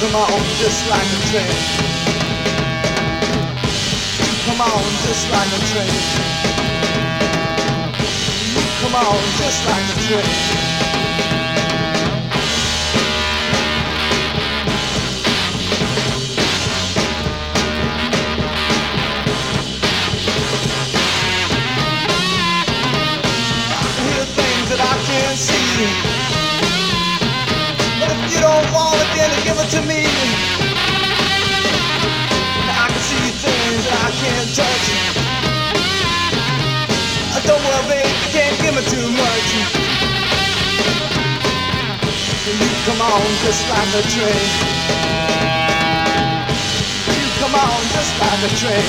come on just like a train. You come on just like a train. You come on just like a train. That I can't see, but if you don't want it, then give it to me. I can see things that I can't touch. Don't worry, babe, you can't give me too much. You come on just like a train. You come on just like a train.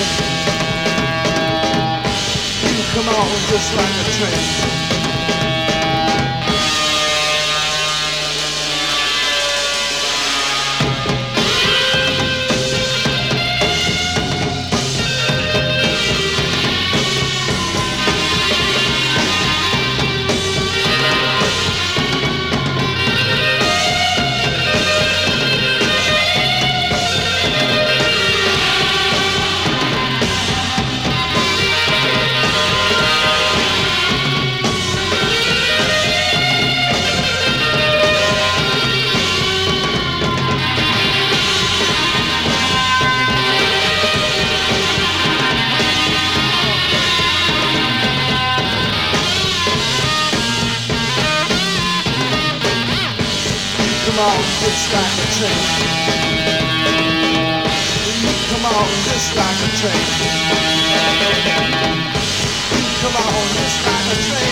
You come on just like a train. Come on, just like a train. Come on, just like a train. Come on, just like a train.